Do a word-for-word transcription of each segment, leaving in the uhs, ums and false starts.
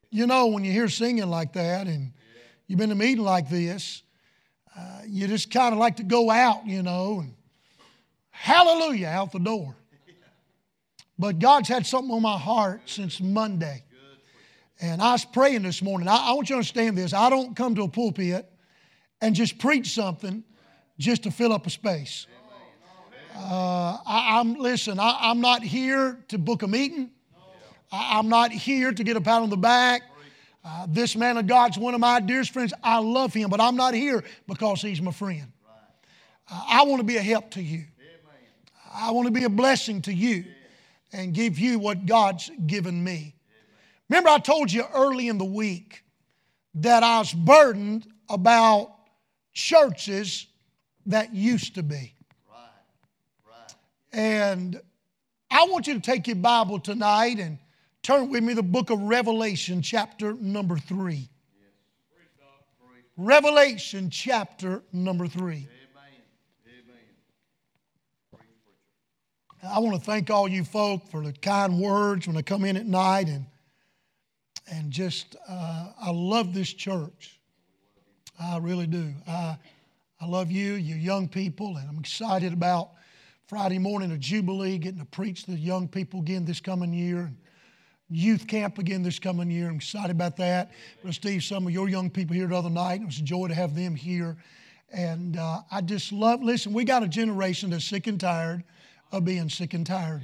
You know, when you hear singing like that and you've been to a meeting like this, uh, you just kind of like to go out, you know, and hallelujah out the door. But God's had something on my heart since Monday. And I was praying this morning. I, I want you to understand this. I don't come to a pulpit and just preach something just to fill up a space. Uh, I, I'm listen, I, I'm not here to book a meeting. I, I'm not here to get a pat on the back. Uh, this man of God's one of my dearest friends. I love him, but I'm not here because he's my friend. Uh, I want to be a help to you. I want to be a blessing to you and give you what God's given me. Remember, I told you early in the week that I was burdened about churches that used to be. And I want you to take your Bible tonight and turn with me to the book of Revelation, chapter number three. Revelation, chapter number three. I want to thank all you folk for the kind words when I come in at night. And, and just, uh, I love this church. I really do. I, I love you, you young people, and I'm excited about Friday morning of Jubilee, getting to preach to the young people again this coming year. Youth camp again this coming year. I'm excited about that. Brother Steve, some of your young people here the other night. It was a joy to have them here. And uh, I just love, listen, we got a generation that's sick and tired of being sick and tired.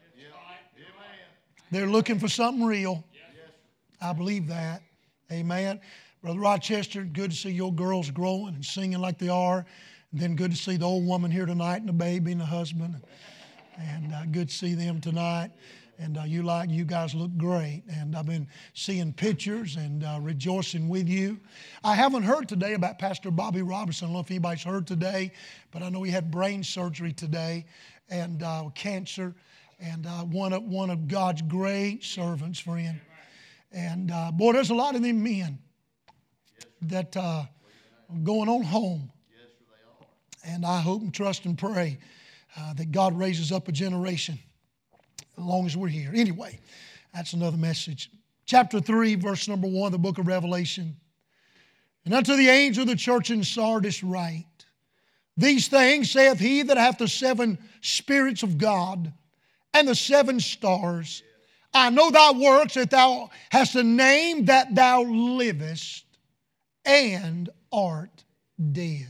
They're looking for something real. I believe that. Amen. Brother Rochester, good to see your girls growing and singing like they are. And then good to see the old woman here tonight and the baby and the husband. And uh, good to see them tonight. And uh, you like you guys look great. And I've been seeing pictures and uh, rejoicing with you. I haven't heard today about Pastor Bobby Robertson. I don't know if anybody's heard today, but I know he had brain surgery today and uh, cancer. And uh, one of one of God's great servants, friend. And uh, boy, there's a lot of them men that uh, are going on home. And I hope and trust and pray uh, that God raises up a generation as long as we're here. Anyway, that's another message. Chapter three, verse number one, the book of Revelation. And unto the angel of the church in Sardis write, these things saith he that hath the seven spirits of God and the seven stars. I know thy works, that thou hast a name, that thou livest and art dead.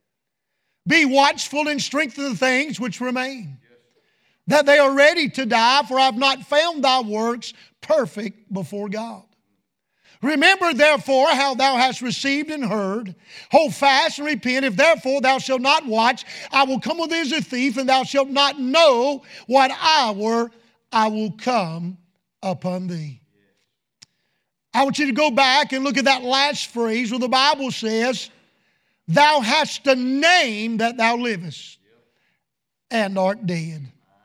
Be watchful and strengthen the things which remain, that they are ready to die, for I have not found thy works perfect before God. Remember therefore how thou hast received and heard. Hold fast and repent. If therefore thou shalt not watch, I will come with thee as a thief, and thou shalt not know what hour I will come upon thee. I want you to go back and look at that last phrase where the Bible says, thou hast a name that thou livest and art dead.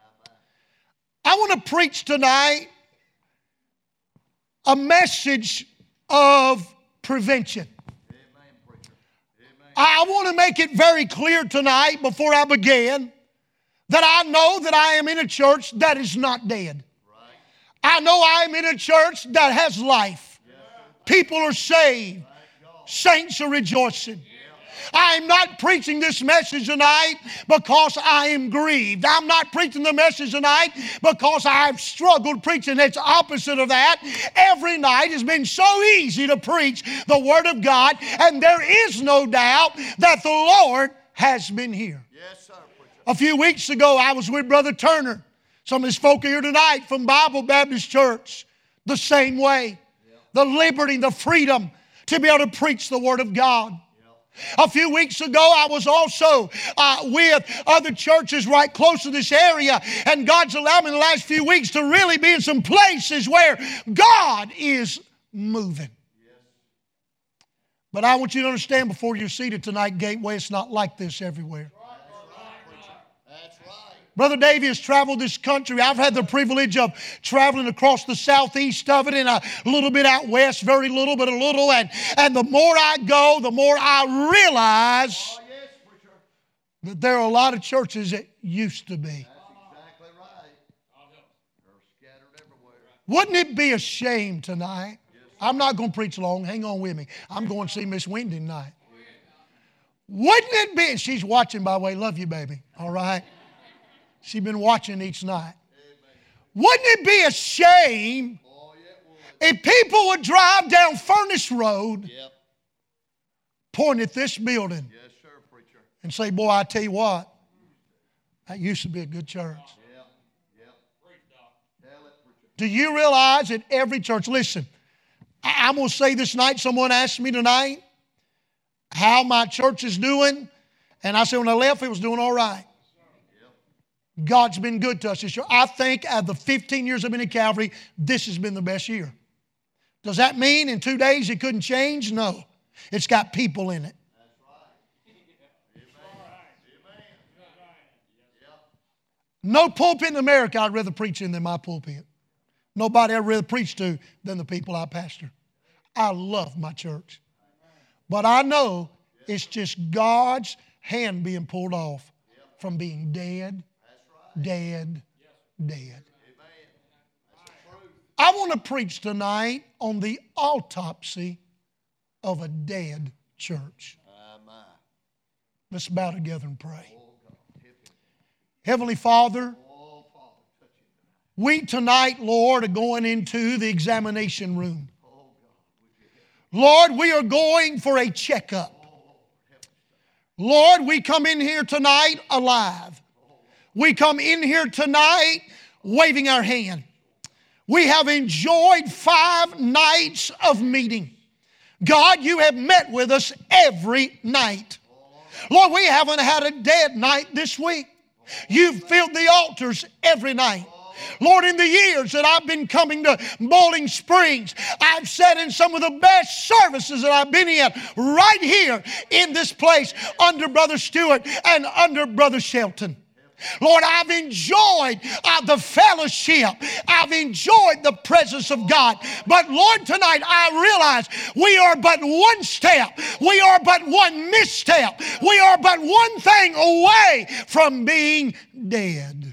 I want to preach tonight a message of prevention. I want to make it very clear tonight before I begin that I know that I am in a church that is not dead. I know I am in a church that has life. People are saved. Saints are rejoicing. I am not preaching this message tonight because I am grieved. I'm not preaching the message tonight because I've struggled preaching. It's opposite of that. Every night has been so easy to preach the Word of God, and there is no doubt that the Lord has been here. Yes, sir. A few weeks ago, I was with Brother Turner. Some of his folk are here tonight from Bible Baptist Church. The same way. The liberty, the freedom to be able to preach the Word of God. A few weeks ago, I was also uh, with other churches right close to this area, and God's allowed me in the last few weeks to really be in some places where God is moving. But I want you to understand before you're seated tonight, Gateway, it's not like this everywhere. Brother Davey has traveled this country. I've had the privilege of traveling across the southeast of it and a little bit out west, very little, but a little. And, and the more I go, the more I realize oh, yes, for sure. that there are a lot of churches that used to be. That's exactly right. They're scattered everywhere. Wouldn't it be a shame tonight? Yes, I'm not going to preach long. Hang on with me. I'm going to see Miss Wendy tonight. Wouldn't it be, she's watching by the way, love you baby, all right? She's been watching each night. Wouldn't it be a shame if people would drive down Furnace Road, point at this building, and say, boy, I tell you what, that used to be a good church. Do you realize that every church, listen, I'm going to say this night, someone asked me tonight how my church is doing, and I said when I left, it was doing all right. God's been good to us this year. I think out of the fifteen years I've been in Calvary, this has been the best year. Does that mean in two days it couldn't change? No. It's got people in it. No pulpit in America I'd rather preach in than my pulpit. Nobody I'd rather preach to than the people I pastor. I love my church. But I know it's just God's hand being pulled off from being dead, dead, dead. I want to preach tonight on the autopsy of a dead church. Let's bow together and pray. Heavenly Father, we tonight, Lord, are going into the examination room. Lord, we are going for a checkup. Lord, we come in here tonight alive. We come in here tonight waving our hand. We have enjoyed five nights of meeting. God, you have met with us every night. Lord, we haven't had a dead night this week. You've filled the altars every night. Lord, in the years that I've been coming to Bowling Springs, I've sat in some of the best services that I've been in right here in this place under Brother Stewart and under Brother Shelton. Lord, I've enjoyed uh, the fellowship. I've enjoyed the presence of God. But Lord, tonight I realize we are but one step. We are but one misstep. We are but one thing away from being dead.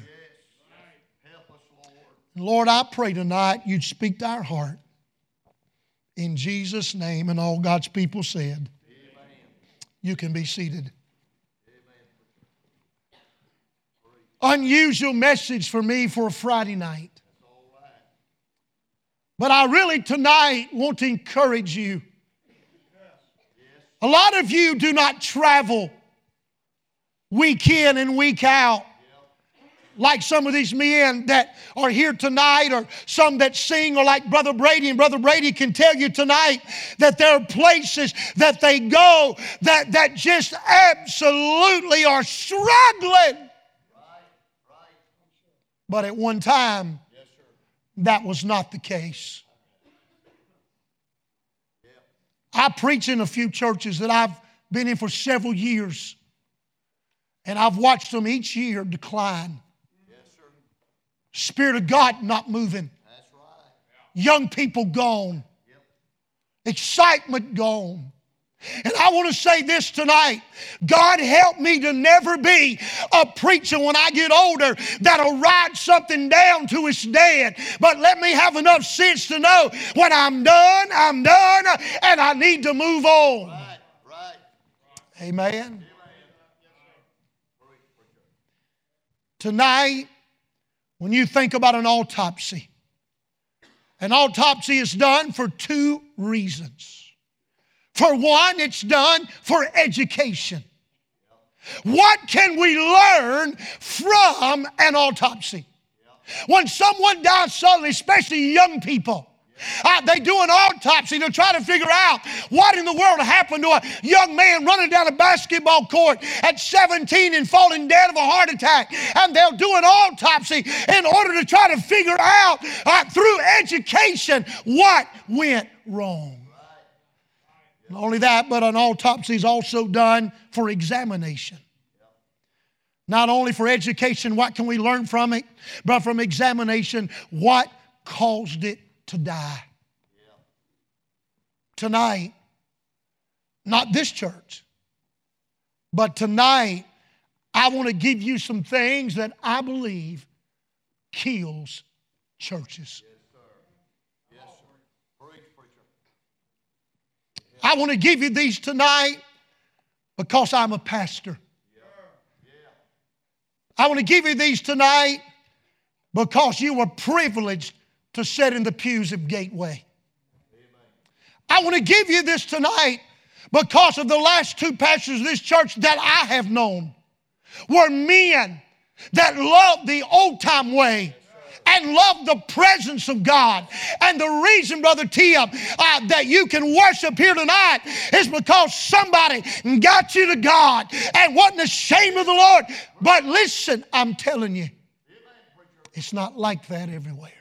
Lord, I pray tonight you'd speak to our heart. In Jesus' name, and all God's people said, amen. You can be seated. Amen. Unusual message for me for a Friday night. But I really tonight want to encourage you. A lot of you do not travel week in and week out like some of these men that are here tonight, or some that sing, or like Brother Brady. And Brother Brady can tell you tonight that there are places that they go that, that just absolutely are struggling. Right, right. But at one time, yes, sir, that was not the case. Yeah. I preach in a few churches that I've been in for several years, and I've watched them each year decline. Spirit of God not moving. That's right. Young people gone. Yep. Excitement gone. And I want to say this tonight. God help me to never be a preacher when I get older that'll write something down to it's dead. But let me have enough sense to know when I'm done, I'm done, and I need to move on. Right, right. Amen. Amen. Tonight, when you think about an autopsy, an autopsy is done for two reasons. For one, it's done for education. What can we learn from an autopsy? When someone dies suddenly, especially young people, Uh, they do an autopsy to try to figure out what in the world happened to a young man running down a basketball court at seventeen and falling dead of a heart attack. And they'll do an autopsy in order to try to figure out uh, through education what went wrong. Not only that, but an autopsy is also done for examination. Not only for education, what can we learn from it, but from examination, what caused it to die. Yeah. Tonight, not this church, but tonight, I want to give you some things that I believe kills churches. Yes, sir. Yes, sir. Preach, preacher. I want to give you these tonight because I'm a pastor. I want to give you these tonight because you were privileged to sit in the pews of Gateway. I want to give you this tonight because of the last two pastors of this church that I have known were men that loved the old-time way and loved the presence of God. And the reason, Brother Tim, uh, that you can worship here tonight is because somebody got you to God and wasn't ashamed of the Lord. But listen, I'm telling you, it's not like that everywhere.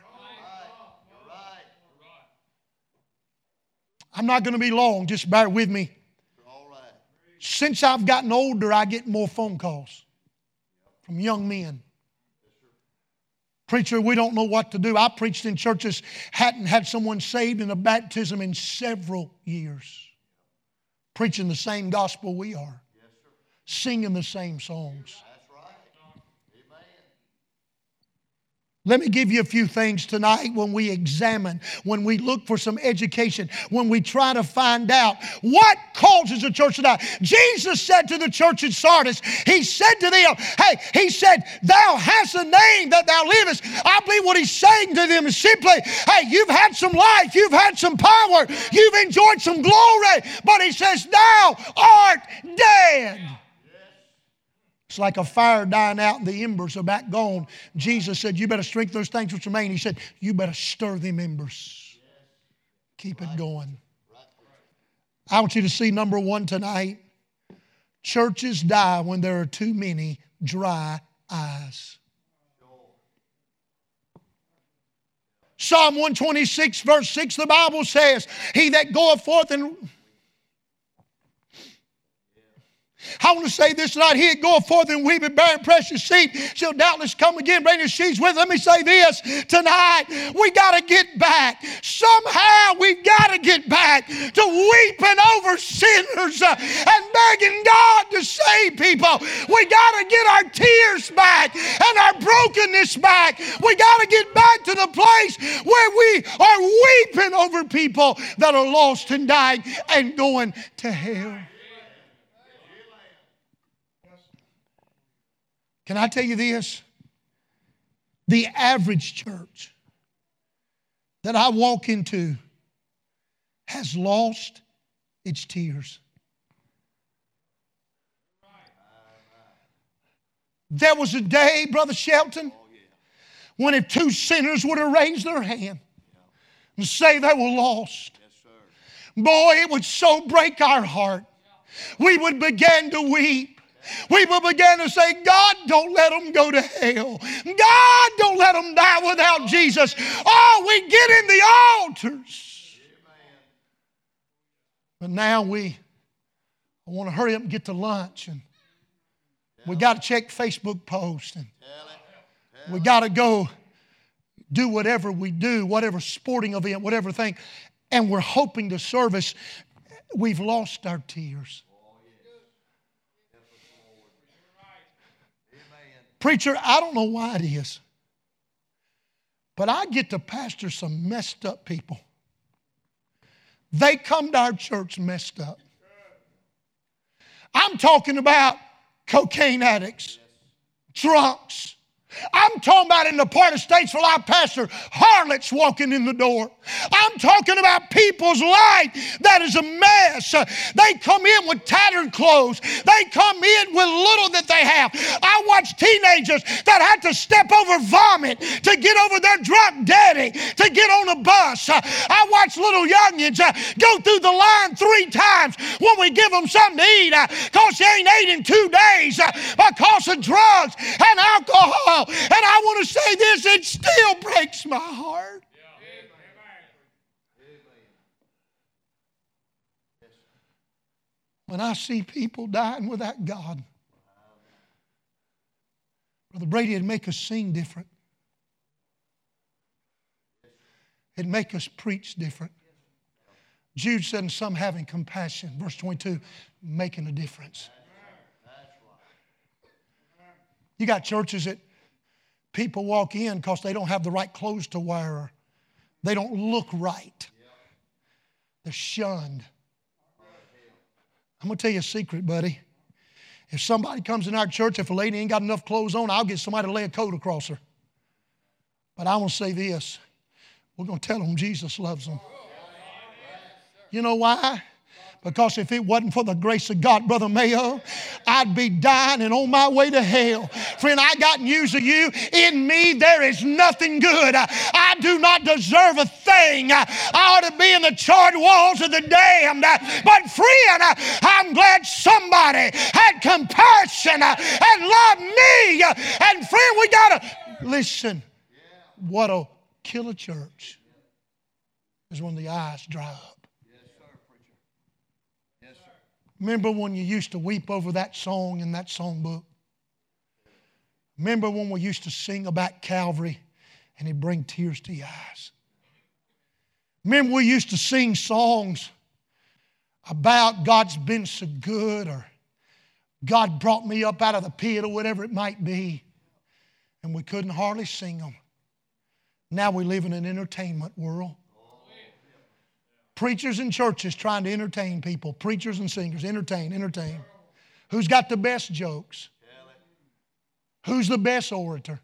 I'm not going to be long, just bear with me. Since I've gotten older, I get more phone calls from young men. Preacher, we don't know what to do. I preached in churches, hadn't had someone saved in a baptism in several years. Preaching the same gospel we are. Singing the same songs. Let me give you a few things tonight when we examine, when we look for some education, when we try to find out what causes a church to die. Jesus said to the church in Sardis, He said to them, hey, He said, thou hast a name that thou livest. I believe what He's saying to them is simply, hey, you've had some life, you've had some power, you've enjoyed some glory, but He says, thou art dead. It's like a fire dying out and the embers are back gone. Jesus said, you better strengthen those things which remain. He said, you better stir them embers. Keep it going. I want you to see number one tonight. Churches die when there are too many dry eyes. Psalm one twenty-six verse six, the Bible says, he that goeth forth and... I want to say this tonight. He that goeth forth and weepeth, bearing precious seed, shall doubtless come again, bring his sheaves with. Let me say this tonight. We got to get back. Somehow we've got to get back to weeping over sinners uh, and begging God to save people. We got to get our tears back and our brokenness back. We got to get back to the place where we are weeping over people that are lost and dying and going to hell. Can I tell you this? The average church that I walk into has lost its tears. There was a day, Brother Shelton, when if two sinners would have raised their hand and say they were lost, boy, it would so break our heart. We would begin to weep. We will begin to say, God, don't let them go to hell. God, don't let them die without Jesus. Oh, we get in the altars. But now we I want to hurry up and get to lunch. And we got to check Facebook posts. And we got to go do whatever we do, whatever sporting event, whatever thing. And we're hoping to service. We've lost our tears. Preacher, I don't know why it is, but I get to pastor some messed up people. They come to our church messed up. I'm talking about cocaine addicts, drunks. I'm talking about in the part of Statesville I pastor, harlots walking in the door. I'm talking about people's life that is a mess. They come in with tattered clothes. They come in with little that they have. I watch teenagers that had to step over vomit to get over their drunk daddy, to get on a bus. I watch little youngins go through the line three times when we give them something to eat because they ain't ate in two days because of drugs and alcohol. And I want to say this, it still breaks my heart. When I see people dying without God, Brother Brady, it'd make us sing different. It'd make us preach different. Jude said, and some having compassion, verse twenty-two, making a difference. You got churches that people walk in because they don't have the right clothes to wear. They don't look right. They're shunned. I'm going to tell you a secret, buddy. If somebody comes in our church, if a lady ain't got enough clothes on, I'll get somebody to lay a coat across her. But I want to say this. We're going to tell them Jesus loves them. You know why? Because if it wasn't for the grace of God, Brother Mayo, I'd be dying and on my way to hell. Friend, I got news of you. In me, there is nothing good. I do not deserve a thing. I ought to be in the charred walls of the damned. But friend, I'm glad somebody had compassion and loved me. And friend, we got to listen. What'll kill a church is when the eyes dry up. Remember when you used to weep over that song in that songbook? Remember when we used to sing about Calvary and it'd bring tears to your eyes? Remember we used to sing songs about God's been so good, or God brought me up out of the pit, or whatever it might be, and we couldn't hardly sing them. Now we live in an entertainment world. Preachers and churches trying to entertain people. Preachers and singers, entertain, entertain. Who's got the best jokes? Who's the best orator?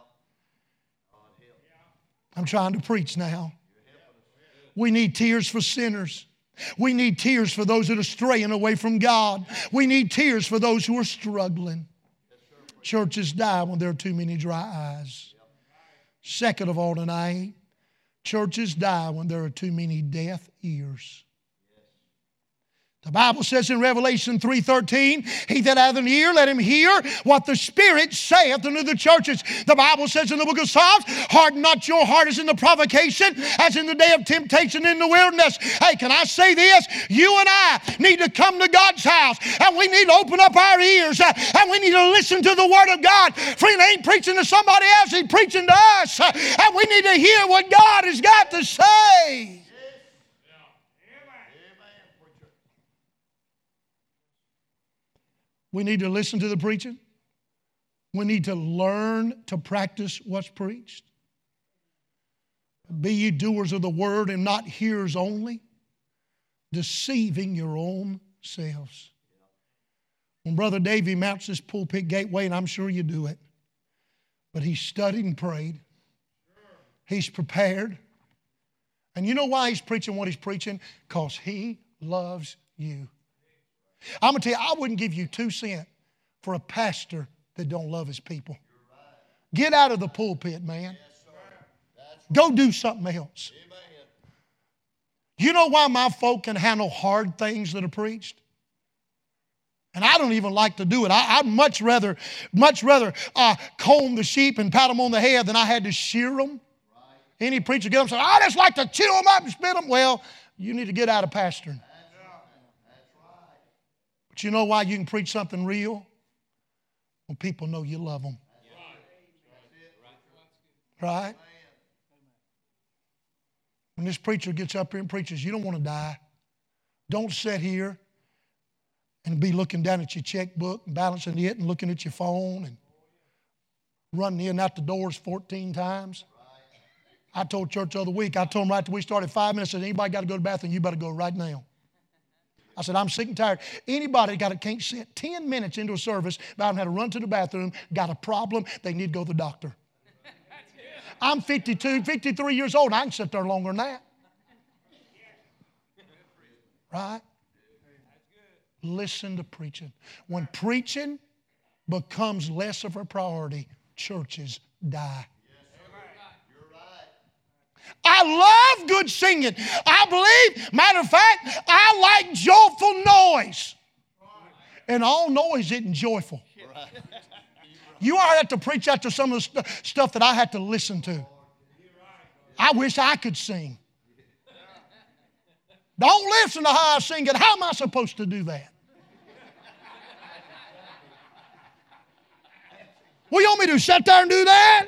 I'm trying to preach now. We need tears for sinners. We need tears for those that are straying away from God. We need tears for those who are struggling. Churches die when there are too many dry eyes. Second of all tonight, churches die when there are too many deaf ears. The Bible says in Revelation three thirteen, he that hath an ear, let him hear what the Spirit saith unto the churches. The Bible says in the book of Psalms, harden not your heart as in the provocation, as in the day of temptation in the wilderness. Hey, can I say this? You and I need to come to God's house, and we need to open up our ears, uh, and we need to listen to the Word of God. Friend, he ain't preaching to somebody else, he's preaching to us, uh, and we need to hear what God has got to say. We need to listen to the preaching. We need to learn to practice what's preached. Be ye doers of the word and not hearers only, deceiving your own selves. When Brother Davy mounts this pulpit gateway, and I'm sure you do it, but he studied and prayed. He's prepared. And you know why he's preaching what he's preaching? Because he loves you. I'm going to tell you, I wouldn't give you two cents for a pastor that don't love his people. Get out of the pulpit, man. Go do something else. You know why my folk can handle hard things that are preached? And I don't even like to do it. I, I'd much rather, much rather uh, comb the sheep and pat them on the head than I had to shear them. Any preacher get up and say, I just like to chew them up and spit them. Well, you need to get out of pastoring. But you know why you can preach something real? When people know you love them. Right? When this preacher gets up here and preaches, you don't want to die. Don't sit here and be looking down at your checkbook and balancing it and looking at your phone and running in and out the doors fourteen times. I told church the other week, I told them right after we started five minutes, I said, anybody got to go to the bathroom, you better go right now. I said, I'm sick and tired. Anybody got to, can't sit ten minutes into a service, but I've had to run to the bathroom, got a problem, they need to go to the doctor. I'm fifty-two, fifty-three years old. I can sit there longer than that. Right? Listen to preaching. When preaching becomes less of a priority, churches die. I love good singing. I believe, matter of fact, I like joyful noise. And all noise isn't joyful. You are have to preach out to some of the st- stuff that I had to listen to. I wish I could sing. Don't listen to how I sing it. How am I supposed to do that? What do you want me to sit there and do that?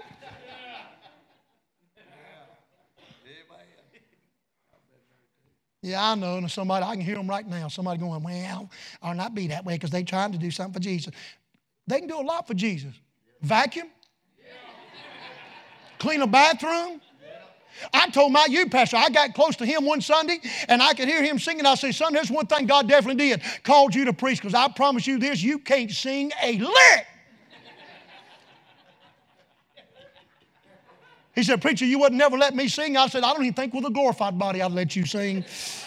Yeah, I know. And somebody, I can hear them right now. Somebody going, well, I'll not be that way because they're trying to do something for Jesus. They can do a lot for Jesus. Vacuum. Clean a bathroom. I told my youth pastor, I got close to him one Sunday, and I could hear him singing. I said, son, there's one thing God definitely did. Called you to preach, because I promise you this, you can't sing a lick. He said, preacher, you wouldn't never let me sing. I said, I don't even think with a glorified body I'd let you sing.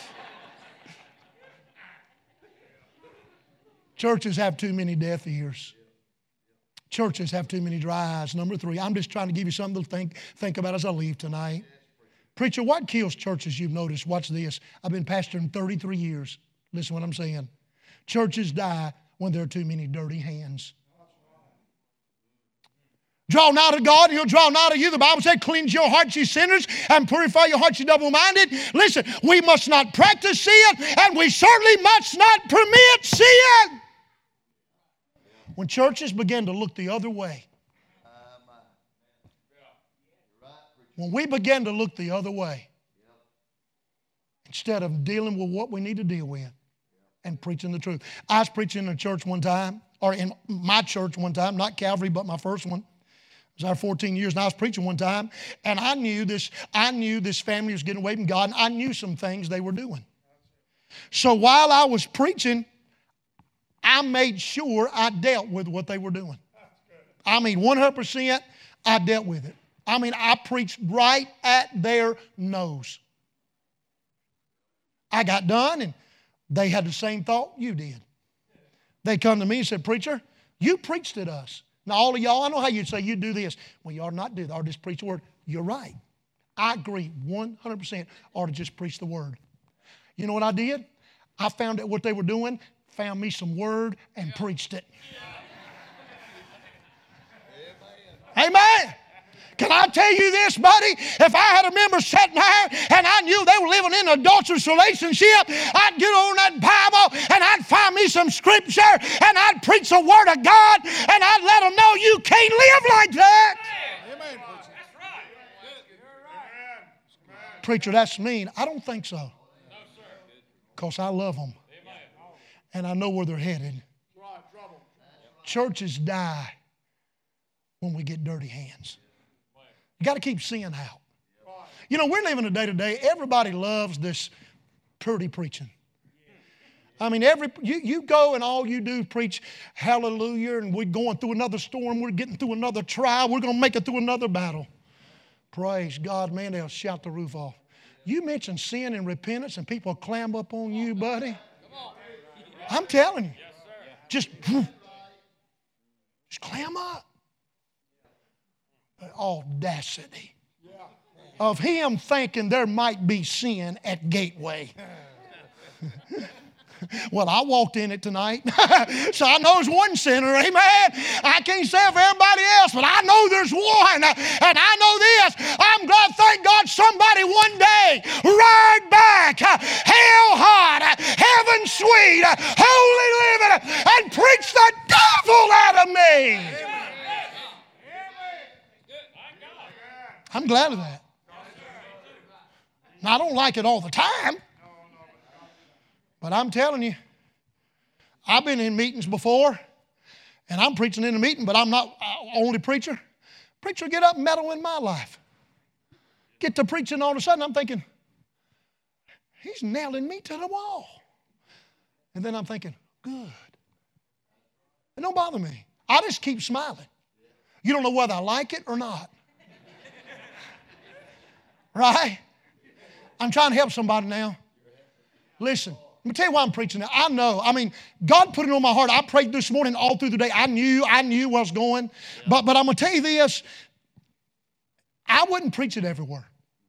Churches have too many deaf ears. Churches have too many dry eyes. Number three, I'm just trying to give you something to think, think about as I leave tonight. Preacher, what kills churches you've noticed? Watch this. I've been pastoring thirty-three years. Listen to what I'm saying. Churches die when there are too many dirty hands. Draw nigh to God, and He'll draw nigh to you. The Bible said, cleanse your hearts, ye sinners, and purify your hearts, ye double-minded. Listen, we must not practice sin, and we certainly must not permit sin. When churches begin to look the other way, when we begin to look the other way, instead of dealing with what we need to deal with and preaching the truth. I was preaching in a church one time, or in my church one time, not Calvary, but my first one. It was our fourteen years, and I was preaching one time, and I knew this, I knew this family was getting away from God, and I knew some things they were doing. So while I was preaching, I made sure I dealt with what they were doing. I mean, one hundred percent I dealt with it. I mean, I preached right at their nose. I got done, and they had the same thought you did. They come to me and said, preacher, you preached at us. Now, all of y'all, I know how you'd say you do this. Well, you ought to not do that. Or just preach the word. You're right. I agree one hundred percent. Or to just preach the word. You know what I did? I found out what they were doing, found me some word, and preached it. Amen. Can I tell you this, buddy? If I had a member sitting there and I knew they were living in an adulterous relationship, I'd get on that Bible and I'd find me some scripture and I'd preach the Word of God and I'd let them know you can't live like that. Amen. Preacher, that's mean. I don't think so. Because I love them. And I know where they're headed. Churches die when we get dirty hands. You got to keep sin out. You know, we're living a day to day. Everybody loves this pretty preaching. I mean, every you, you go and all you do is preach hallelujah, and we're going through another storm. We're getting through another trial. We're going to make it through another battle. Praise God, man, they'll shout the roof off. You mention sin and repentance, and people clam up on you, buddy. I'm telling you. Just, just clam up. The audacity of him thinking there might be sin at Gateway. Well, I walked in it tonight, so I know there's one sinner, amen. I can't say it for everybody else, but I know there's one, and I know this. I'm glad, thank God, somebody one day right back, hell hot, heaven sweet, holy living, and preach the devil out of me. I'm glad of that. Now, I don't like it all the time. But I'm telling you, I've been in meetings before, and I'm preaching in a meeting, but I'm not only preacher. Preacher get up and meddle in my life. Get to preaching, all of a sudden I'm thinking, he's nailing me to the wall. And then I'm thinking, good. It don't bother me. I just keep smiling. You don't know whether I like it or not. Right? I'm trying to help somebody now. Listen. Let me tell you why I'm preaching that. I know. I mean, God put it on my heart. I prayed this morning all through the day. I knew, I knew where I was going. But, but I'm going to tell you this. I wouldn't preach it everywhere.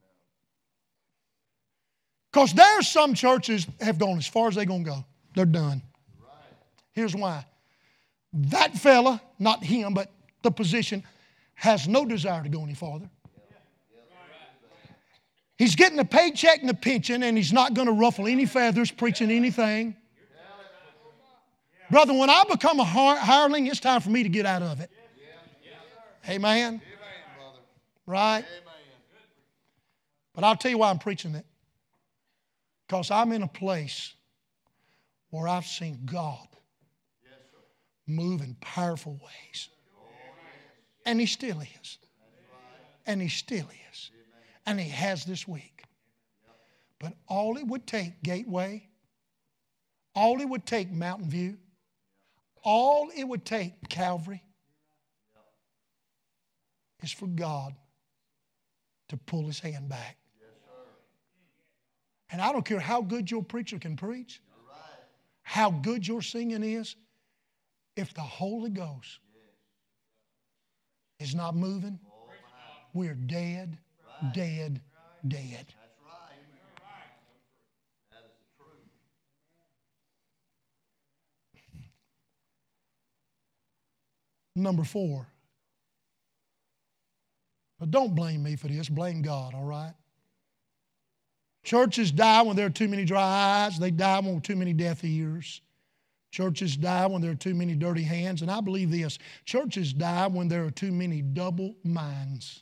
Because there's some churches that have gone as far as they're going to go. They're done. Here's why. That fella, not him, but the position, has no desire to go any farther. He's getting a paycheck and a pension, and he's not going to ruffle any feathers preaching anything. Brother, when I become a hireling, it's time for me to get out of it. Amen? Right? But I'll tell you why I'm preaching it. Because I'm in a place where I've seen God move in powerful ways. And He still is. And He still is. And He has this week. But all it would take, Gateway, all it would take, Mountain View, all it would take, Calvary, is for God to pull His hand back. And I don't care how good your preacher can preach, how good your singing is, if the Holy Ghost is not moving, we're dead, dead, dead. Number four. But don't blame me for this. Blame God, all right? Churches die when there are too many dry eyes. They die when there are too many deaf ears. Churches die when there are too many dirty hands. And I believe this. Churches die when there are too many double minds.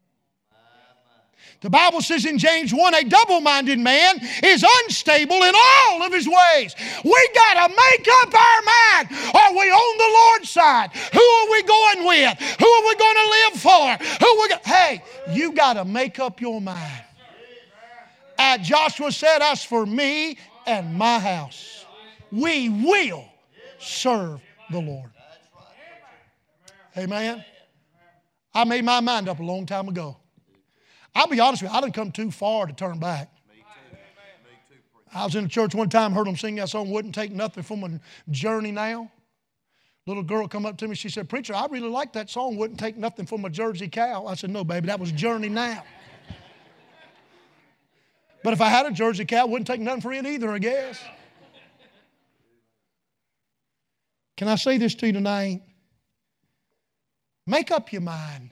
The Bible says in James one, a double-minded man is unstable in all of his ways. We got to make up our mind. Are we on the Lord's side? Who are we going with? Who are we going to live for? Who we go- hey, you got to make up your mind. As Joshua said, as for me and my house, we will serve the Lord. Amen. I made my mind up a long time ago. I'll be honest with you, I didn't come too far to turn back. I was in a church one time, heard them sing that song, Wouldn't Take Nothing from a Journey Now. Little girl come up to me, she said, Preacher, I really like that song, Wouldn't Take Nothing from a Jersey Cow. I said, no, baby, that was Journey Now. But if I had a Jersey Cow, it wouldn't take nothing for it either, I guess. Can I say this to you tonight? Make up your mind.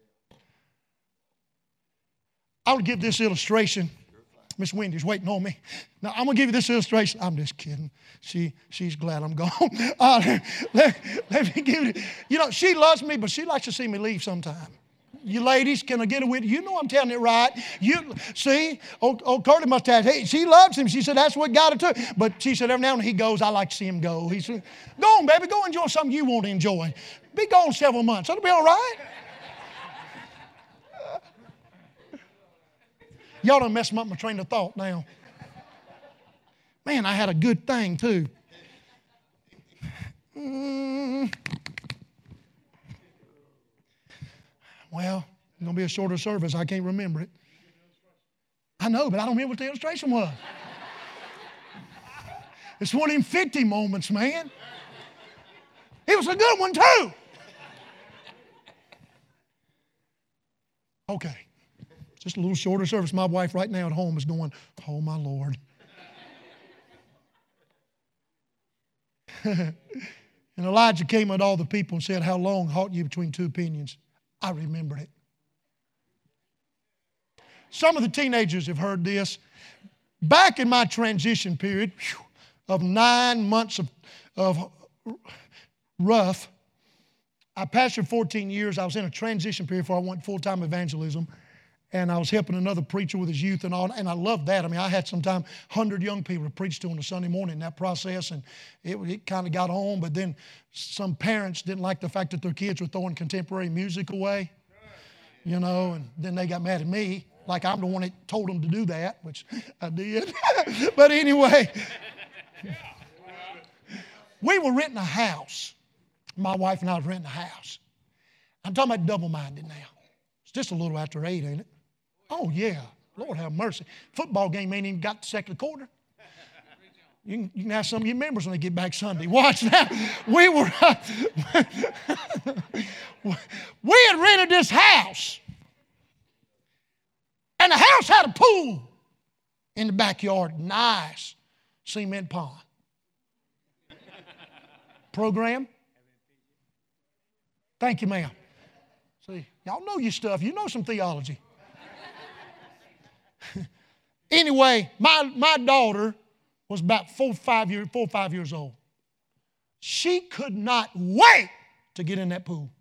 I'll give this illustration. Miss Wendy's waiting on me. Now, I'm going to give you this illustration. I'm just kidding. She, she's glad I'm gone. Uh, let, let me give it. You know, she loves me, but she likes to see me leave sometime. You ladies, can I get a witness? You know I'm telling it right. You see, old, old Curly must have. Hey, she loves him. She said that's what got her to. But she said every now and then he goes, I like to see him go. He said, go on, baby, go enjoy something you want to enjoy. Be gone several months. That'll be all right. Y'all done messed up my train of thought now. Man, I had a good thing too. Mm. Well, it's going to be a shorter service. I can't remember it. I know, but I don't remember what the illustration was. It's one of them fifty moments, man. It was a good one too. Okay. Just a little shorter service. My wife right now at home is going, oh, my Lord. And Elijah came at all the people and said, how long halt you between two opinions? I remembered it. Some of the teenagers have heard this. Back in my transition period whew, of nine months of, of rough, I pastored fourteen years. I was in a transition period before I went full-time evangelism. And I was helping another preacher with his youth and all. And I loved that. I mean, I had sometime one hundred young people to preach to on a Sunday morning in that process. And it, it kind of got on. But then some parents didn't like the fact that their kids were throwing contemporary music away. You know, and then they got mad at me. Like I'm the one that told them to do that, which I did. But anyway, we were renting a house. My wife and I was renting a house. I'm talking about double-minded now. It's just a little after eight, ain't it? Oh, yeah. Lord have mercy. Football game ain't even got the second quarter. You can, you can ask some of your members when they get back Sunday. Watch now. We were, we had rented this house. And the house had a pool in the backyard. Nice cement pond. Program? Thank you, ma'am. See, y'all know your stuff. You know some theology. Anyway, my, my daughter was about four, five years, four or five years old. She could not wait to get in that pool.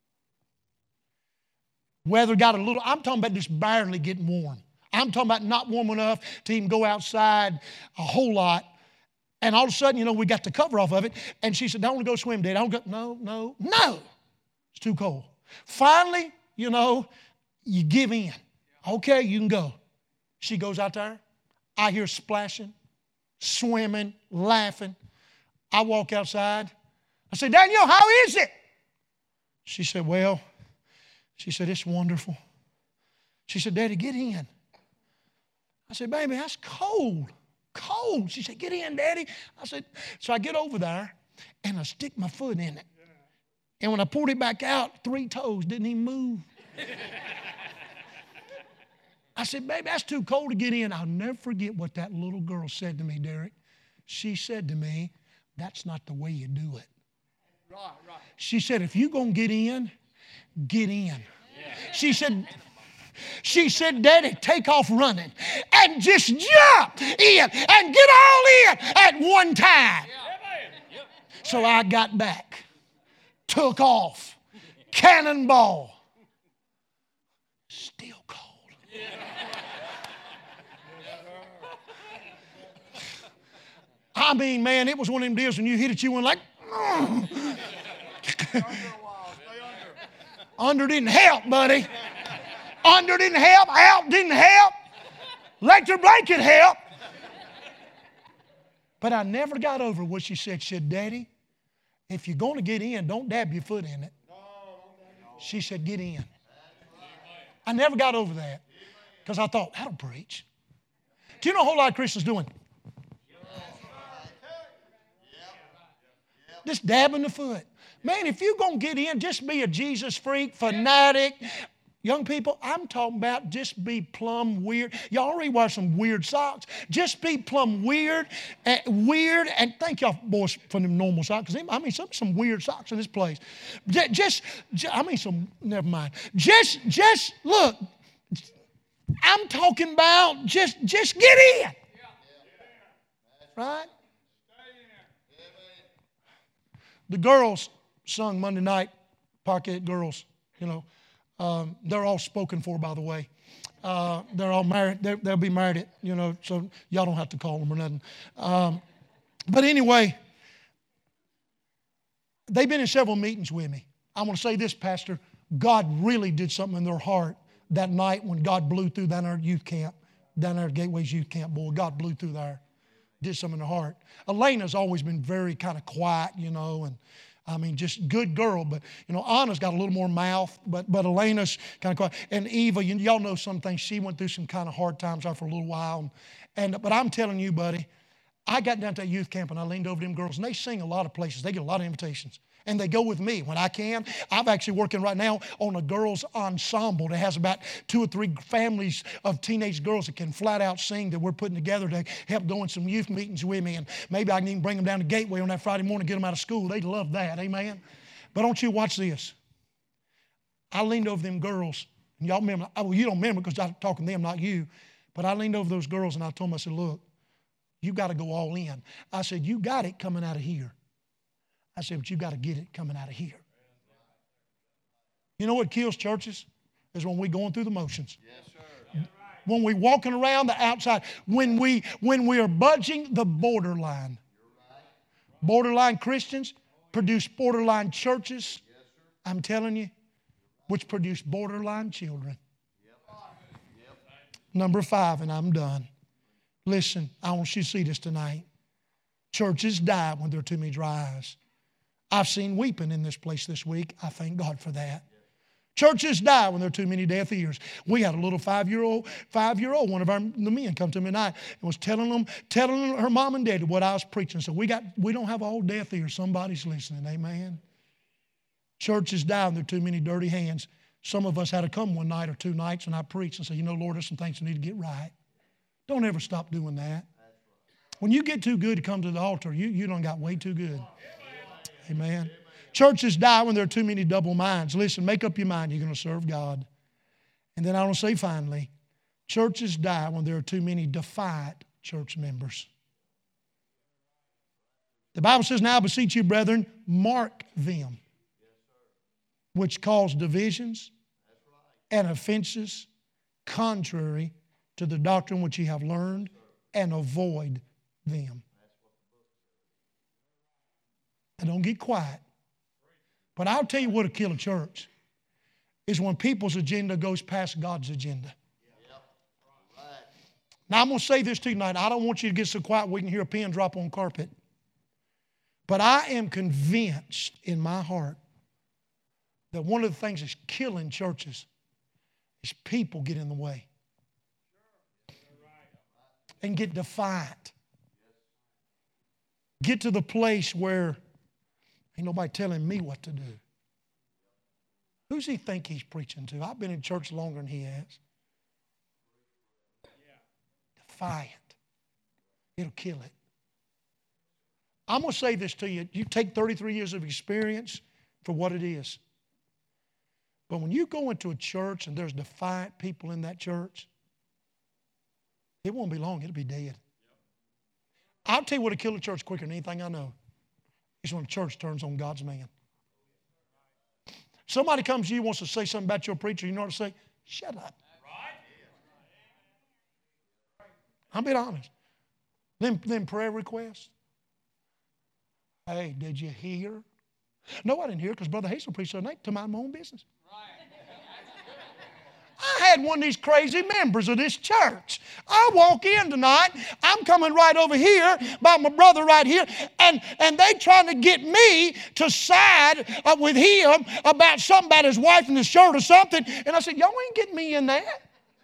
Weather got a little, I'm talking about just barely getting warm. I'm talking about not warm enough to even go outside a whole lot. And all of a sudden, you know, we got the cover off of it. And she said, I want to go swim, Dad. I don't go, no, no, no. It's too cold. Finally, you know, you give in. Okay, you can go. She goes out there. I hear splashing, swimming, laughing. I walk outside. I said, Danielle, how is it? She said, well, she said, it's wonderful. She said, Daddy, get in. I said, baby, that's cold. Cold. She said, get in, Daddy. I said, so I get over there and I stick my foot in it. And when I pulled it back out, three toes didn't even move. I said, baby, that's too cold to get in. I'll never forget what that little girl said to me, Derek. She said to me, that's not the way you do it. Right, right. She said, if you're going to get in, get in. Yeah. She said, she said, Daddy, take off running and just jump in and get all in at one time. Yeah. So I got back, took off, cannonball. Still cold. I mean, man, it was one of them deals when you hit it, you went like, mm. Under didn't help, buddy. Under didn't help. Out didn't help. Electric blanket help. But I never got over what she said. She said, Daddy, if you're going to get in, don't dab your foot in it. She said, get in. I never got over that because I thought, that'll preach. Do you know a whole lot of Christians doing? Just dabbing the foot. Man, if you're going to get in, just be a Jesus freak, fanatic. Young people, I'm talking about just be plumb weird. Y'all already wear some weird socks. Just be plumb weird, uh, weird, and thank y'all boys for them normal socks. I mean, some some weird socks in this place. Just, just I mean, some. Never mind. Just, just look. I'm talking about just, just get in, right? The girls sung Monday night, Parkett girls, you know. Um, they're all spoken for, by the way. Uh, they're all married. They're, they'll be married, at, you know, so y'all don't have to call them or nothing. Um, but anyway, they've been in several meetings with me. I want to say this, Pastor. God really did something in their heart that night when God blew through down there at youth camp, down there at Gateway's youth camp, boy. God blew through there. Did something in their heart. Elena's always been very kind of quiet, you know, and I mean, just good girl. But, you know, Anna's got a little more mouth, but but Elena's kind of quiet. And Eva, you, y'all know some things. She went through some kind of hard times out for a little while. And, and But I'm telling you, buddy, I got down to that youth camp and I leaned over them girls, and they sing a lot of places. They get a lot of invitations. And they go with me when I can. I'm actually working right now on a girls' ensemble that has about two or three families of teenage girls that can flat out sing that we're putting together to help doing some youth meetings with me. And maybe I can even bring them down to Gateway on that Friday morning and get them out of school. They'd love that, amen? But don't you watch this. I leaned over them girls. And y'all remember, well, you don't remember because I'm talking to them, not you. But I leaned over those girls and I told them, I said, look, you got to go all in. I said, you got it coming out of here. I said, but you got to get it coming out of here. You know what kills churches? Is when we're going through the motions. Yes, sir. When we're walking around the outside. When we, when we are budging the borderline. Borderline Christians produce borderline churches. I'm telling you, which produce borderline children. Number five, and I'm done. Listen, I want you to see this tonight. Churches die when there are too many dry eyes. I've seen weeping in this place this week. I thank God for that. Churches die when there are too many deaf ears. We had a little five-year-old, five-year-old, one of our the men come to me tonight and was telling them, telling her mom and dad what I was preaching. So we got, we don't have all deaf ears. Somebody's listening. Amen. Churches die when there are too many dirty hands. Some of us had to come one night or two nights and I preached and say, you know, Lord, there's some things we need to get right. Don't ever stop doing that. When you get too good to come to the altar, you, you done got way too good. Amen. Churches die when there are too many double minds. Listen, make up your mind you're going to serve God. And then I want to say finally, churches die when there are too many defiant church members. The Bible says, now I beseech you, brethren, mark them, which cause divisions and offenses contrary to the doctrine which ye have learned, and avoid them. And don't get quiet. But I'll tell you what'll kill a church is when people's agenda goes past God's agenda. Now, I'm going to say this to you tonight. I don't want you to get so quiet we can hear a pin drop on carpet. But I am convinced in my heart that one of the things that's killing churches is people get in the way and get defiant. Get to the place where ain't nobody telling me what to do. Who's he think he's preaching to? I've been in church longer than he has. Defiant. It'll kill it. I'm going to say this to you. You take thirty-three years of experience for what it is. But when you go into a church and there's defiant people in that church, it won't be long. It'll be dead. I'll tell you what'll kill a church quicker than anything I know. It's when a church turns on God's man. Somebody comes to you, wants to say something about your preacher, you know what to say? Shut up. I'll be honest. Then, then prayer requests. Hey, did you hear? No, I didn't hear because Brother Hazel preached the night to mind my own business. I had one of these crazy members of this church. I walk in tonight, I'm coming right over here by my brother right here, and, and they trying to get me to side uh, with him about something about his wife in his shirt or something. And I said, y'all ain't getting me in that.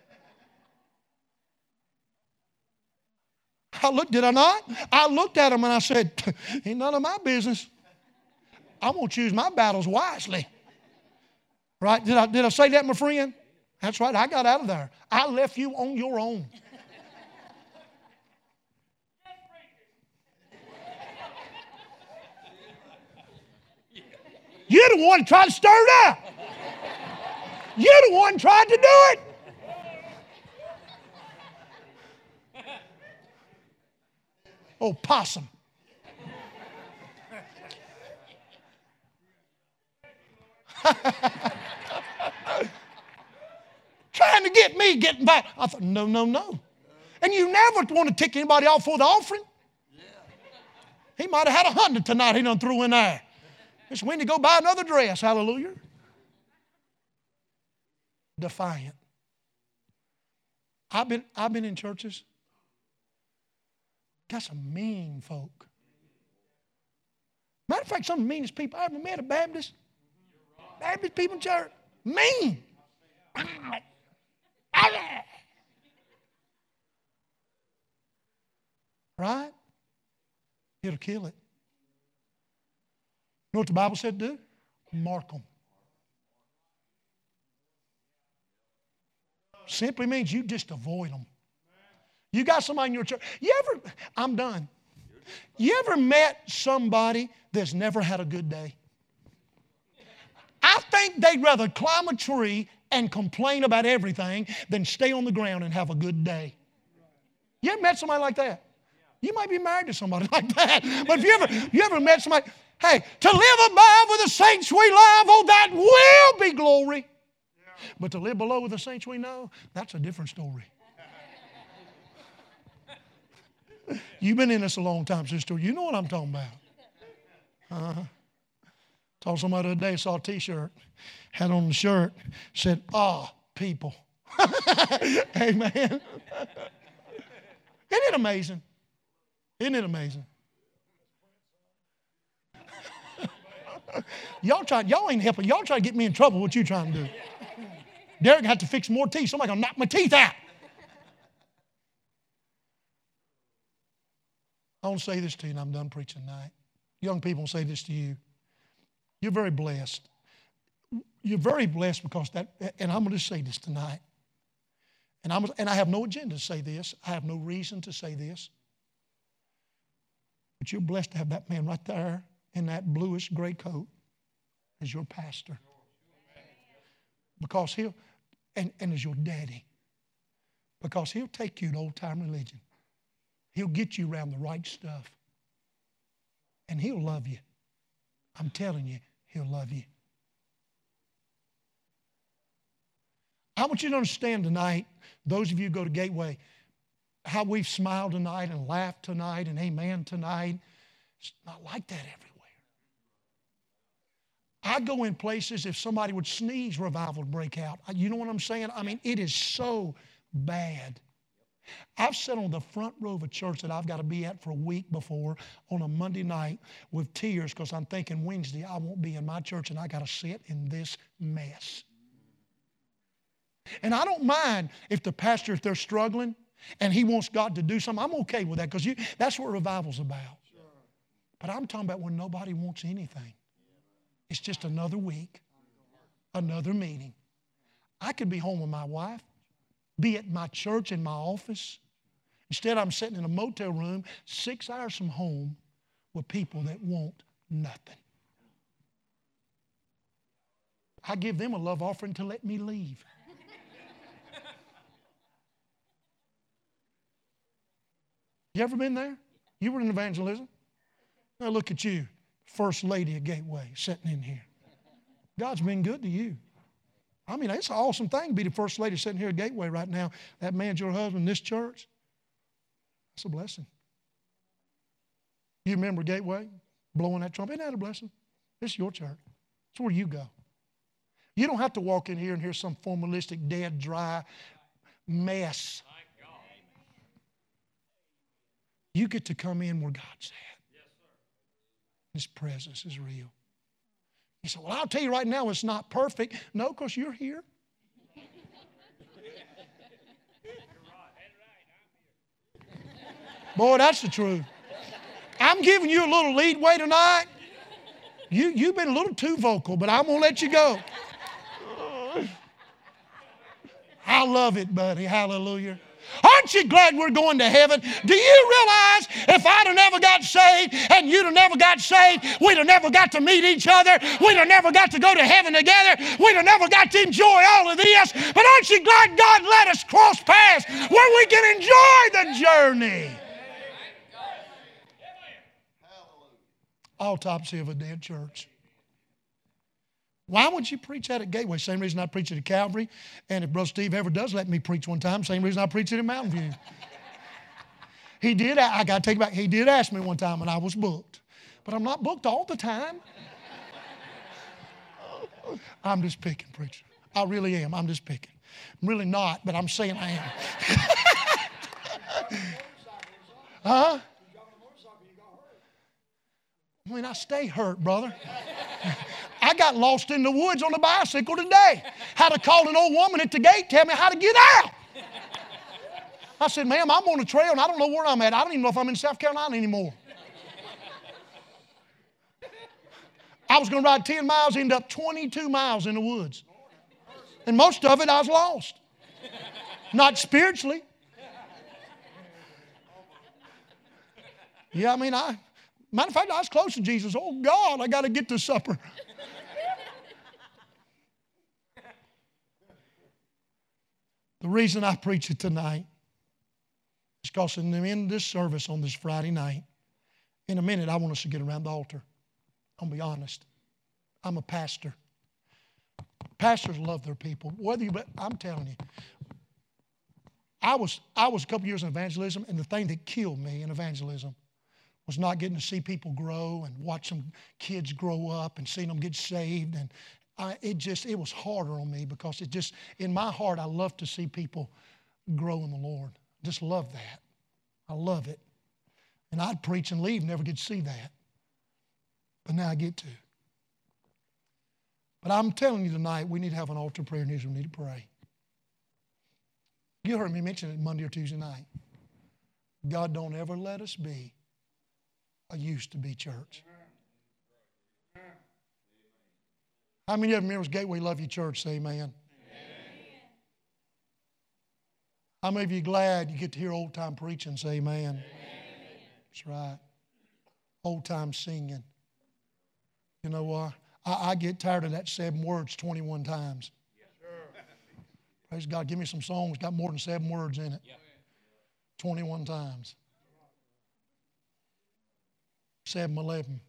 I looked, did I not? I looked at him and I said, ain't none of my business. I'm going to choose my battles wisely. Right? Did I, did I say that, my friend? That's right. I got out of there. I left you on your own. You're the one trying to stir it up. You're the one trying to do it. Oh, possum. Trying to get me getting back. I thought, no, no, no. And you never want to tick anybody off for the offering. He might have had a hundred tonight he done threw in there. It's when to go buy another dress. Hallelujah. Defiant. I've been, I've been in churches. Got some mean folk. Matter of fact, some of the meanest people I ever met at Baptist. Baptist people in church. Mean. Right? It'll kill it. You know what the Bible said to do? Mark them. Simply means you just avoid them. You got somebody in your church. You ever, I'm done. You ever met somebody that's never had a good day? I think they'd rather climb a tree and complain about everything than stay on the ground and have a good day. You ever met somebody like that? You might be married to somebody like that. But if you ever, you ever met somebody, hey, to live above with the saints we love, oh, that will be glory. But to live below with the saints we know, that's a different story. You've been in this a long time, sister. You know what I'm talking about. Uh-huh. Told somebody the other day, saw a T-shirt, had on the shirt, said, ah, people. Amen. Isn't it amazing? Isn't it amazing? y'all try, y'all ain't helping. Y'all try to get me in trouble. What you trying to do? Derek had to fix more teeth. Somebody gonna knock my teeth out. I want to say this to you, and I'm done preaching tonight. Young people, I want to say this to you. You're very blessed. You're very blessed because that, and I'm going to say this tonight. And, I'm, and I have no agenda to say this. I have no reason to say this. But you're blessed to have that man right there in that bluish gray coat as your pastor. Because he'll, and, and as your daddy. Because he'll take you to old-time religion. He'll get you around the right stuff. And he'll love you. I'm telling you, he'll love you. I want you to understand tonight, those of you who go to Gateway, how we've smiled tonight and laughed tonight and amen tonight. It's not like that everywhere. I go in places, if somebody would sneeze, revival would break out. You know what I'm saying? I mean, it is so bad. I've sat on the front row of a church that I've got to be at for a week before on a Monday night with tears because I'm thinking Wednesday I won't be in my church and I got to sit in this mess. And I don't mind if the pastor, if they're struggling and he wants God to do something, I'm okay with that because that's what revival's about. But I'm talking about when nobody wants anything. It's just another week, another meeting. I could be home with my wife, be at my church in my office. Instead, I'm sitting in a motel room six hours from home with people that want nothing. I give them a love offering to let me leave. You ever been there? You were in evangelism? Now look at you, first lady at Gateway, sitting in here. God's been good to you. I mean, it's an awesome thing to be the first lady sitting here at Gateway right now. That man's your husband in this church. That's a blessing. You remember Gateway? Blowing that trumpet. Isn't that a blessing? This is your church. It's where you go. You don't have to walk in here and hear some formalistic, dead, dry mess. You get to come in where God's at. His presence is real. You say, well, I'll tell you right now it's not perfect. No, because you're here. Boy, that's the truth. I'm giving you a little leadway tonight. You, you've been a little too vocal, but I'm going to let you go. I love it, buddy. Hallelujah. Aren't you glad we're going to heaven? Do you realize if I'd have never got saved and you'd have never got saved, we'd have never got to meet each other, we'd have never got to go to heaven together, we'd have never got to enjoy all of this. But aren't you glad God let us cross paths where we can enjoy the journey? Autopsy of a dead church. Why would you preach that at Gateway? Same reason I preach it at Calvary. And if Brother Steve ever does let me preach one time, same reason I preach it at Mountain View. He did, I got to take it back, he did ask me one time and I was booked. But I'm not booked all the time. I'm just picking, preacher. I really am. I'm just picking. I'm really not, but I'm saying I am. Huh? I mean, I stay hurt, brother. I got lost in the woods on a bicycle today. Had to call an old woman at the gate, tell me how to get out. I said, ma'am, I'm on a trail and I don't know where I'm at. I don't even know if I'm in South Carolina anymore. I was going to ride ten miles, ended up twenty-two miles in the woods. And most of it I was lost. Not spiritually. Yeah, I mean, I, matter of fact, I was close to Jesus. Oh, God, I got to get to supper. The reason I preach it tonight is because in the end of this service on this Friday night, in a minute, I want us to get around the altar. I'll be honest. I'm a pastor. Pastors love their people. Whether you, I'm telling you, I was, I was a couple years in evangelism, and the thing that killed me in evangelism was not getting to see people grow and watch some kids grow up and seeing them get saved. And I, it just, it was harder on me because it just, in my heart, I love to see people grow in the Lord. Just love that. I love it. And I'd preach and leave, never get to see that. But now I get to. But I'm telling you tonight, we need to have an altar prayer and we need to pray. You heard me mention it Monday or Tuesday night. God, don't ever let us be a used-to-be church. How many of you members of Gateway love your church? Say amen. Amen. How many of you glad you get to hear old-time preaching? Say amen. Amen. That's right. Old-time singing. You know what? I, I get tired of that seven words twenty-one times. Yes, sir. Praise God. Give me some songs got more than seven words in it. Yep. twenty-one times. seven eleven.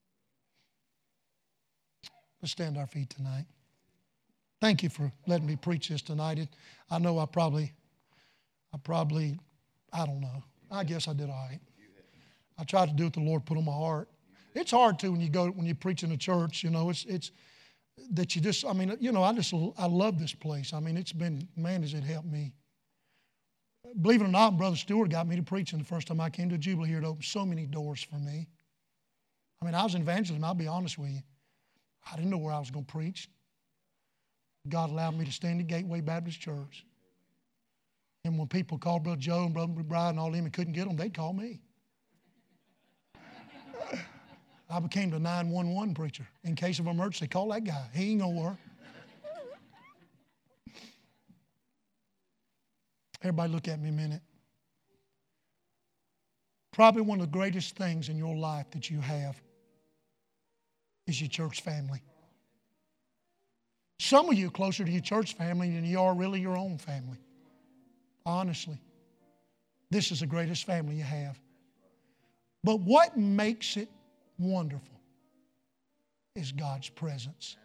Let's stand our feet tonight. Thank you for letting me preach this tonight. It, I know I probably, I probably, I don't know. I guess I did all right. I tried to do what the Lord put on my heart. It's hard too when you go when you preach in a church. You know, it's it's that you just. I mean, you know, I just I love this place. I mean, it's been man, has it helped me. Believe it or not, Brother Stewart got me to preaching the first time I came to Jubilee here. It opened so many doors for me. I mean, I was an evangelist, I'll be honest with you. I didn't know where I was going to preach. God allowed me to stand at Gateway Baptist Church. And when people called Brother Joe and Brother Brian and all them and couldn't get them, they'd call me. I became the nine one one preacher. In case of emergency, call that guy. He ain't going to work. Everybody look at me a minute. Probably one of the greatest things in your life that you have is your church family. Some of you are closer to your church family than you are really your own family. Honestly. This is the greatest family you have. But what makes it wonderful is God's presence.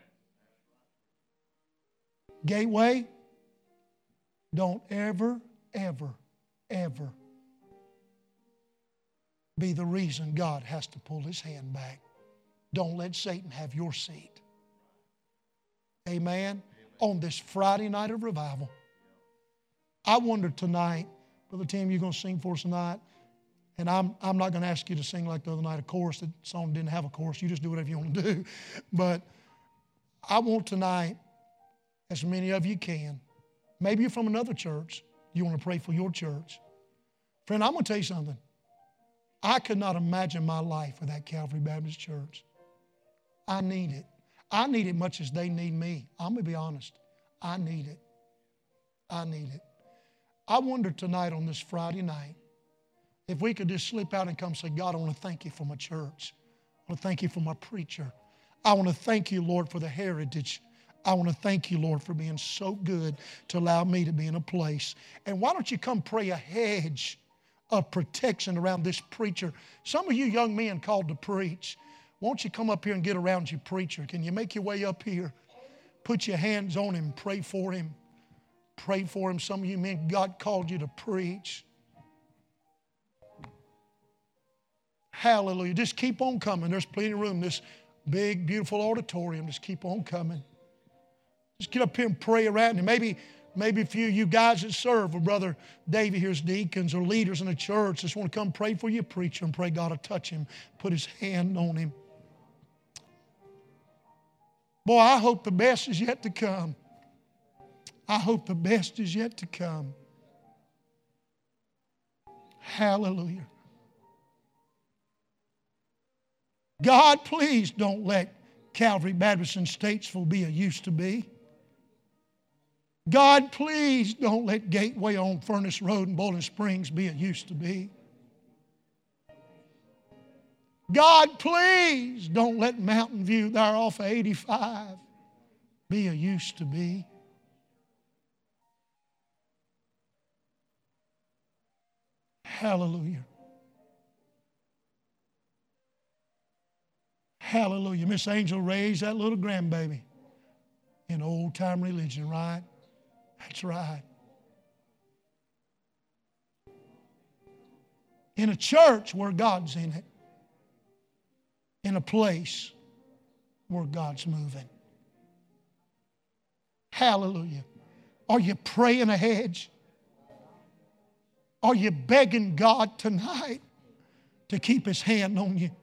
Gateway, don't ever, ever, ever be the reason God has to pull His hand back. Don't let Satan have your seat. Amen? On this Friday night of revival. I wonder tonight, Brother Tim, you're going to sing for us tonight. And I'm, I'm not going to ask you to sing like the other night, a chorus. The song didn't have a chorus. You just do whatever you want to do. But I want tonight, as many of you can, maybe you're from another church, you want to pray for your church. Friend, I'm going to tell you something. I could not imagine my life without Calvary Baptist Church. I need it. I need it much as they need me. I'm going to be honest. I need it. I need it. I wonder tonight on this Friday night, if we could just slip out and come say, God, I want to thank you for my church. I want to thank you for my preacher. I want to thank you, Lord, for the heritage. I want to thank you, Lord, for being so good to allow me to be in a place. And why don't you come pray a hedge of protection around this preacher? Some of you young men called to preach, won't you come up here and get around your preacher? Can you make your way up here? Put your hands on him, pray for him. Pray for him. Some of you men, God called you to preach. Hallelujah. Just keep on coming. There's plenty of room. This big, beautiful auditorium. Just keep on coming. Just get up here and pray around him. Maybe, maybe a few of you guys that serve with Brother Davey here's deacons or leaders in the church just want to come pray for your preacher and pray God will touch him, put His hand on him. Boy, I hope the best is yet to come. I hope the best is yet to come. Hallelujah. God, please don't let Calvary Baptist in Statesville be a used to be. God, please don't let Gateway on Furnace Road in Bowling Springs be a used to be. God, please don't let Mountain View there off of eighty-five be a used to be. Hallelujah. Hallelujah. Miss Angel raised that little grandbaby in old-time religion, right? That's right. In a church where God's in it. In a place where God's moving. Hallelujah. Are you praying a hedge? Are you begging God tonight to keep His hand on you?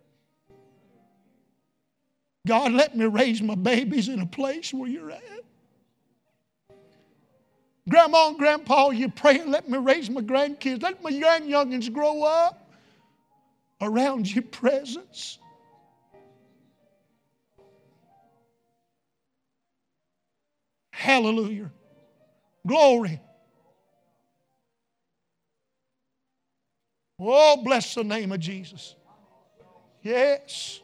God, let me raise my babies in a place where you're at. Grandma and Grandpa, you're praying, let me raise my grandkids. Let my grandyoungins grow up around your presence. Hallelujah. Glory. Oh, bless the name of Jesus. Yes.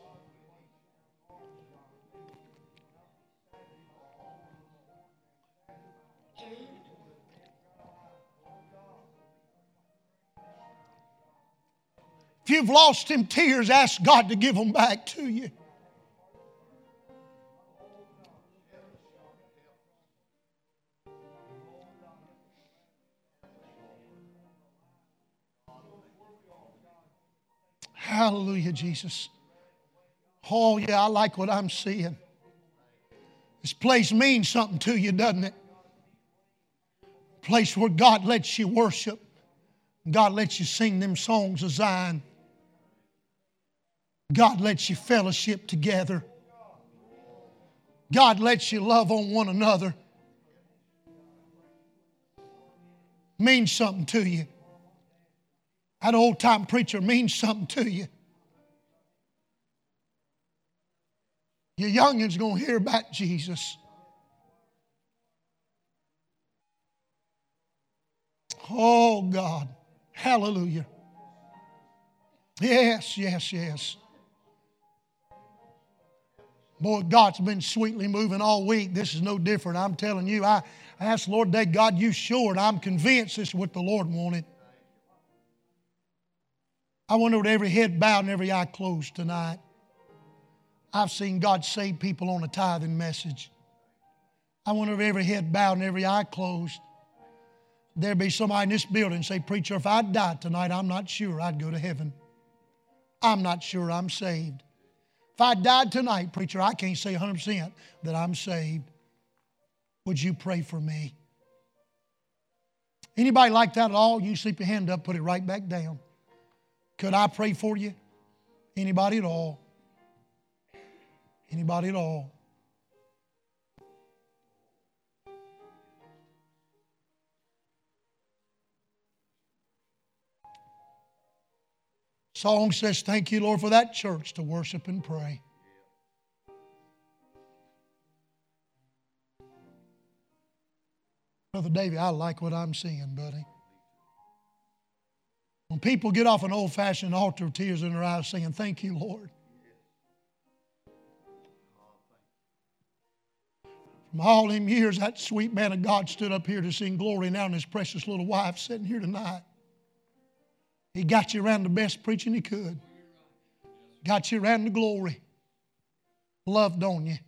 If you've lost in tears, ask God to give them back to you. Hallelujah, Jesus. Oh, yeah, I like what I'm seeing. This place means something to you, doesn't it? place where God lets you worship. God lets you sing them songs of Zion. God lets you fellowship together. God lets you love on one another. Means something to you. That old-time preacher means something to you. Your youngin's going to hear about Jesus. Oh, God. Hallelujah. Yes, yes, yes. Boy, God's been sweetly moving all week. This is no different. I'm telling you, I asked the Lord today, God, you sure? And I'm convinced this is what the Lord wanted. I wonder with every head bowed and every eye closed tonight. I've seen God save people on a tithing message. I wonder if every head bowed and every eye closed, there'd be somebody in this building say, preacher, if I died tonight, I'm not sure I'd go to heaven. I'm not sure I'm saved. If I died tonight, preacher, I can't say one hundred percent that I'm saved. Would you pray for me? Anybody like that at all? You slip your hand up, put it right back down. Could I pray for you? Anybody at all? Anybody at all? Song says, thank you, Lord, for that church to worship and pray. Brother David, I like what I'm seeing, buddy. When people get off an old-fashioned altar with tears in their eyes saying, thank you, Lord. From all them years, that sweet man of God stood up here to sing glory now, and his precious little wife sitting here tonight. He got you around the best preaching he could. Got you around the glory. Loved on you.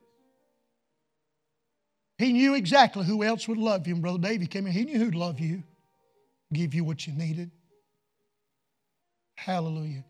He knew exactly who else would love you. And Brother David came in. He knew who'd love you. Give you what you needed. Hallelujah.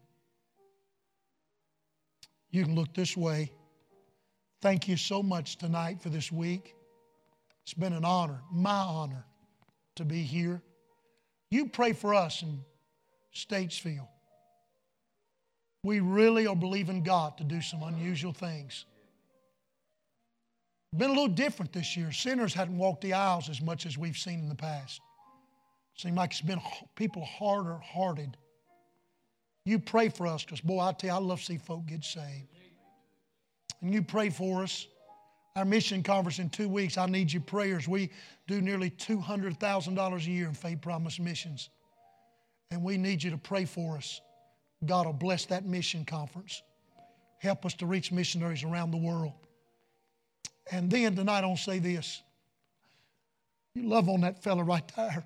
You can look this way. Thank you so much tonight for this week. It's been an honor, my honor, to be here. You pray for us in Statesville. We really are believing God to do some unusual things. Been a little different this year. Sinners hadn't walked the aisles as much as we've seen in the past. Seemed like it's been people harder hearted. You pray for us because, boy, I tell you, I love to see folk get saved. And you pray for us. Our mission conference in two weeks, I need your prayers. We do nearly two hundred thousand dollars a year in Faith Promise Missions. And we need you to pray for us. God will bless that mission conference. Help us to reach missionaries around the world. And then tonight I'll say this. You love on that fella right there.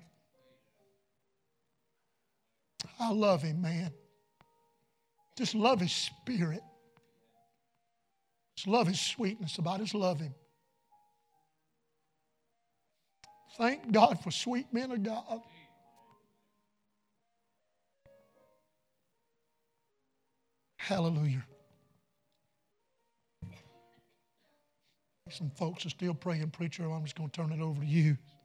I love him, man. Just love his spirit. Just love his sweetness about his loving. Thank God for sweet men of God. Hallelujah. Some folks are still praying, preacher. I'm just going to turn it over to you.